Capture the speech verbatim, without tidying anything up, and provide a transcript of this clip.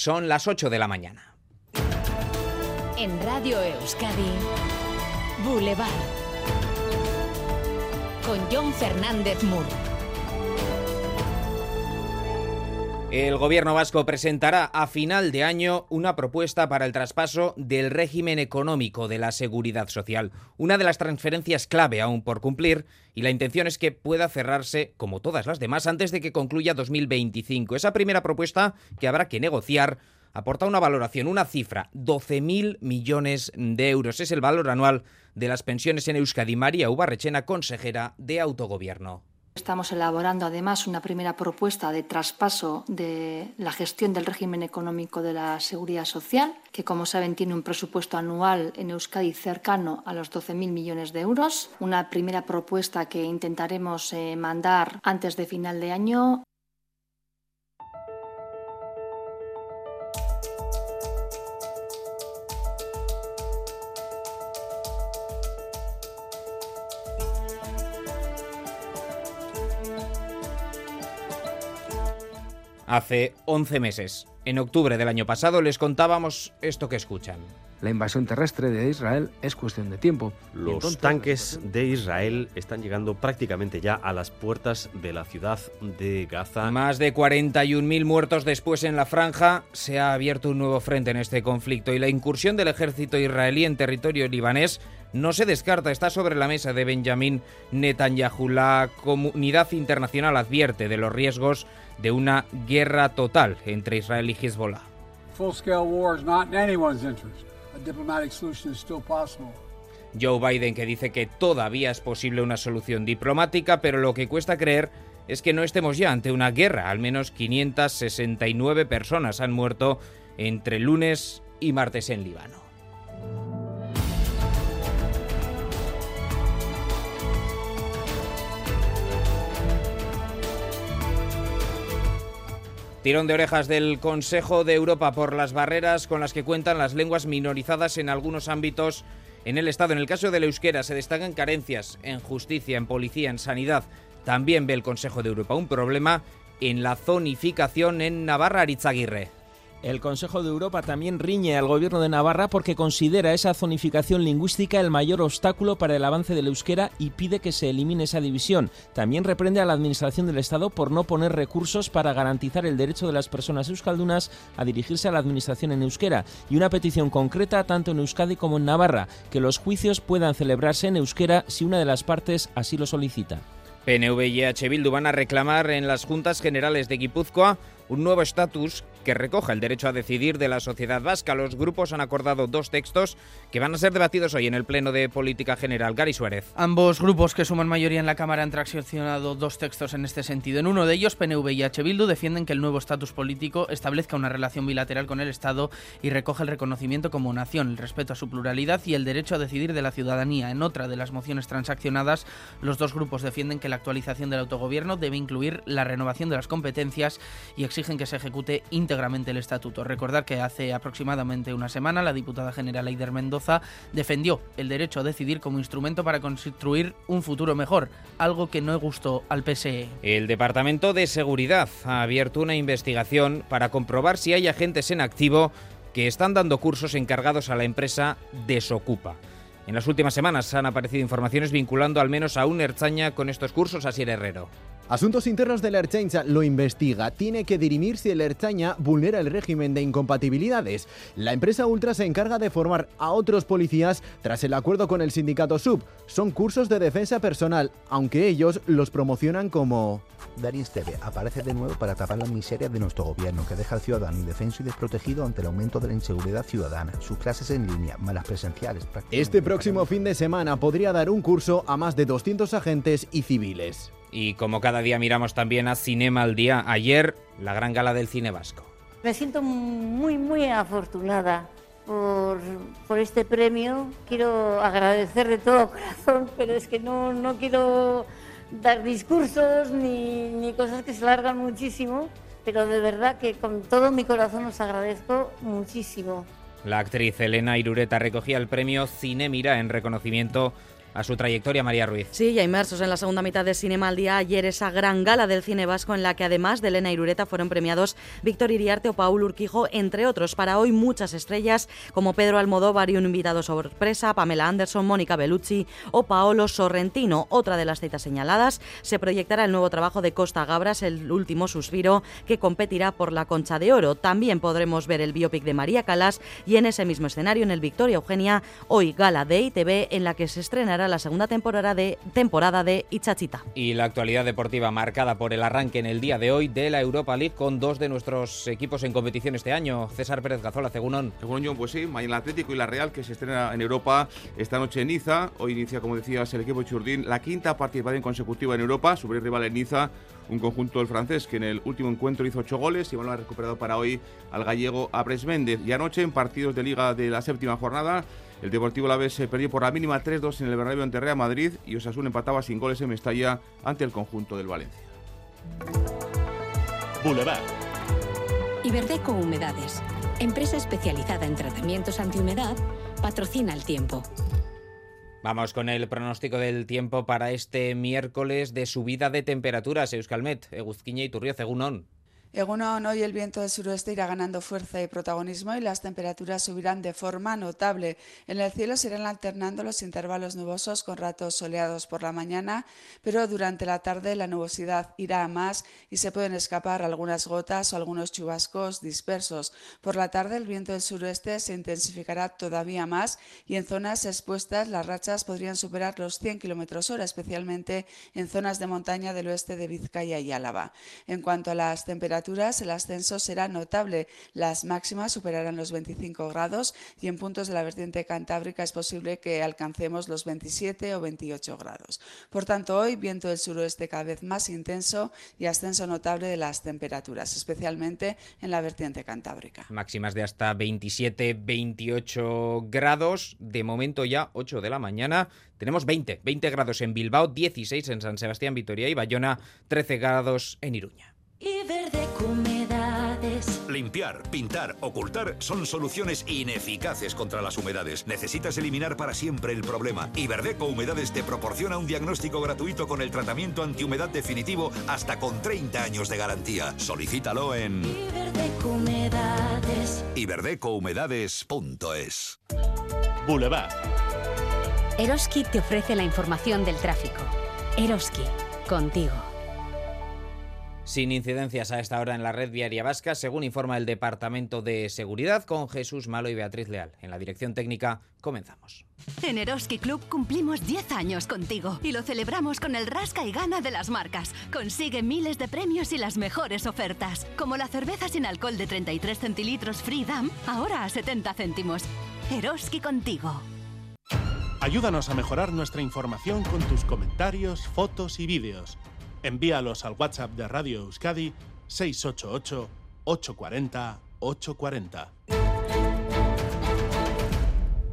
Son las ocho de la mañana. En Radio Euskadi, Boulevard, con Jon Fernández Mur. El gobierno vasco presentará a final de año una propuesta para el traspaso del régimen económico de la Seguridad Social, una de las transferencias clave aún por cumplir, y la intención es que pueda cerrarse, como todas las demás, antes de que concluya dos mil veinticinco. Esa primera propuesta, que habrá que negociar, aporta una valoración, una cifra, doce mil millones de euros. Es el valor anual de las pensiones en Euskadi. María Ubarrechena, consejera de Autogobierno. Estamos elaborando además una primera propuesta de traspaso de la gestión del régimen económico de la Seguridad Social, que como saben tiene un presupuesto anual en Euskadi cercano a los doce mil millones de euros. Una primera propuesta que intentaremos eh, mandar antes de final de año. Hace once meses, en octubre del año pasado, les contábamos esto que escuchan. La invasión terrestre de Israel es cuestión de tiempo. Los entonces, tanques de Israel están llegando prácticamente ya a las puertas de la ciudad de Gaza. Más de cuarenta y un mil muertos después en la franja, se ha abierto un nuevo frente en este conflicto y la incursión del ejército israelí en territorio libanés no se descarta, está sobre la mesa de Benjamin Netanyahu. La comunidad internacional advierte de los riesgos de una guerra total entre Israel y Hezbollah. Full-scale war is not in anyone's interest. A diplomatic solution is still possible. Joe Biden, que dice que todavía es posible una solución diplomática, pero lo que cuesta creer es que no estemos ya ante una guerra. Al menos quinientas sesenta y nueve personas han muerto entre lunes y martes en Líbano. Tirón de orejas del Consejo de Europa por las barreras con las que cuentan las lenguas minorizadas en algunos ámbitos en el Estado. En el caso del euskera se destacan carencias en justicia, en policía, en sanidad. También ve el Consejo de Europa un problema en la zonificación en Navarra. Aritzaguirre. El Consejo de Europa también riñe al gobierno de Navarra porque considera esa zonificación lingüística el mayor obstáculo para el avance del euskera y pide que se elimine esa división. También reprende a la Administración del Estado por no poner recursos para garantizar el derecho de las personas euskaldunas a dirigirse a la Administración en euskera y una petición concreta tanto en Euskadi como en Navarra, que los juicios puedan celebrarse en euskera si una de las partes así lo solicita. P N V y E H Bildu van a reclamar en las Juntas Generales de Guipúzcoa un nuevo estatus que recoja el derecho a decidir de la sociedad vasca. Los grupos han acordado dos textos que van a ser debatidos hoy en el Pleno de Política General. Gary Suárez. Ambos grupos, que suman mayoría en la Cámara, han transaccionado dos textos en este sentido. En uno de ellos, P N V y E H Bildu defienden que el nuevo estatus político establezca una relación bilateral con el Estado y recoja el reconocimiento como nación, el respeto a su pluralidad y el derecho a decidir de la ciudadanía. En otra de las mociones transaccionadas, los dos grupos defienden que la actualización del autogobierno debe incluir la renovación de las competencias y exigen que se ejecute íntegramente el estatuto. Recordar que hace aproximadamente una semana la diputada general Eider Mendoza defendió el derecho a decidir como instrumento para construir un futuro mejor, algo que no gustó al P S E. El Departamento de Seguridad ha abierto una investigación para comprobar si hay agentes en activo que están dando cursos encargados a la empresa Desocupa. En las últimas semanas han aparecido informaciones vinculando al menos a un ertzaina con estos cursos. Asier Herrero. Asuntos Internos de la Ertzaintza lo investiga. Tiene que dirimir si el ertzaina vulnera el régimen de incompatibilidades. La empresa Ultra se encarga de formar a otros policías tras el acuerdo con el sindicato S U B. Son cursos de defensa personal, aunque ellos los promocionan como... Darín Esteve aparece de nuevo para tapar las miserias de nuestro gobierno, que deja al ciudadano indefenso y desprotegido ante el aumento de la inseguridad ciudadana. Sus clases en línea, más las presenciales. Este próximo fin de semana podría dar un curso a más de doscientos agentes y civiles. Y como cada día miramos también a Cinema al Día, ayer la gran gala del cine vasco. Me siento muy, muy afortunada por, por este premio. Quiero agradecer de todo corazón, pero es que no, no quiero dar discursos ni, ni cosas que se largan muchísimo, pero de verdad que con todo mi corazón os agradezco muchísimo. La actriz Elena Irureta recogía el premio Cine Mira en reconocimiento a su trayectoria, María Ruiz. Sí, ya inmersos en la segunda mitad de Cinema al Día, ayer esa gran gala del cine vasco en la que además de Elena Irureta fueron premiados Víctor Iriarte o Paul Urquijo, entre otros. Para hoy muchas estrellas como Pedro Almodóvar y un invitado sorpresa, Pamela Anderson, Mónica Bellucci o Paolo Sorrentino. Otra de las citas señaladas, se proyectará el nuevo trabajo de Costa Gabras, El último suspiro, que competirá por la Concha de Oro. También podremos ver el biopic de María Callas y en ese mismo escenario, en el Victoria Eugenia, hoy gala de I T V en la que se estrenará la segunda temporada de, temporada de Itzachita. Y la actualidad deportiva marcada por el arranque en el día de hoy de la Europa League con dos de nuestros equipos en competición este año. César Pérez Gazola, Cegunón. Según John, pues sí, mañana el Atlético y la Real, que se estrena en Europa esta noche en Niza. Hoy inicia, como decías, el equipo Churdín, la quinta participación consecutiva en Europa, sobre el rival en Niza, un conjunto del francés que en el último encuentro hizo ocho goles y bueno, ha recuperado para hoy al gallego Abres Méndez. Y anoche, en partidos de Liga de la séptima jornada, el Deportivo Alavés se perdió por la mínima tres dos en el Bernabéu ante Real Madrid y Osasuna empataba sin goles en Mestalla ante el conjunto del Valencia. Boulevard. Iberdeco Humedades, empresa especializada en tratamientos antihumedad, patrocina el tiempo. Vamos con el pronóstico del tiempo para este miércoles de subida de temperaturas. Euskalmet, Eguzquiña y Turrio, Egunon. Egunon, hoy el viento del suroeste irá ganando fuerza y protagonismo y las temperaturas subirán de forma notable. En el cielo se irán alternando los intervalos nubosos con ratos soleados por la mañana, pero durante la tarde la nubosidad irá a más y se pueden escapar algunas gotas o algunos chubascos dispersos. Por la tarde el viento del suroeste se intensificará todavía más y en zonas expuestas las rachas podrían superar los cien kilómetros hora, especialmente en zonas de montaña del oeste de Vizcaya y Álava. En cuanto a las temperaturas, el ascenso será notable. Las máximas superarán los veinticinco grados y en puntos de la vertiente cantábrica es posible que alcancemos los veintisiete o veintiocho grados. Por tanto, hoy viento del suroeste cada vez más intenso y ascenso notable de las temperaturas, especialmente en la vertiente cantábrica. Máximas de hasta veintisiete, veintiocho grados. De momento ya ocho de la mañana. Tenemos veinte, veinte grados en Bilbao, dieciséis en San Sebastián, Vitoria y Bayona, trece grados en Iruña. Iberdeco Humedades. Limpiar, pintar, ocultar son soluciones ineficaces contra las humedades. Necesitas eliminar para siempre el problema. Iberdeco Humedades te proporciona un diagnóstico gratuito con el tratamiento antihumedad definitivo hasta con treinta años de garantía. Solicítalo en Iberdeco Humedades. iberdeco humedades punto es. Boulevard. Eroski te ofrece la información del tráfico. Eroski, contigo. Sin incidencias a esta hora en la red viaria vasca, según informa el Departamento de Seguridad, con Jesús Malo y Beatriz Leal. En la dirección técnica, comenzamos. En Eroski Club cumplimos diez años contigo y lo celebramos con el rasca y gana de las marcas. Consigue miles de premios y las mejores ofertas, como la cerveza sin alcohol de treinta y tres centilitros Free Dam, ahora a setenta céntimos. Eroski contigo. Ayúdanos a mejorar nuestra información con tus comentarios, fotos y vídeos. Envíalos al WhatsApp de Radio Euskadi seis ocho ocho, ocho cuatro cero, ocho cuatro cero.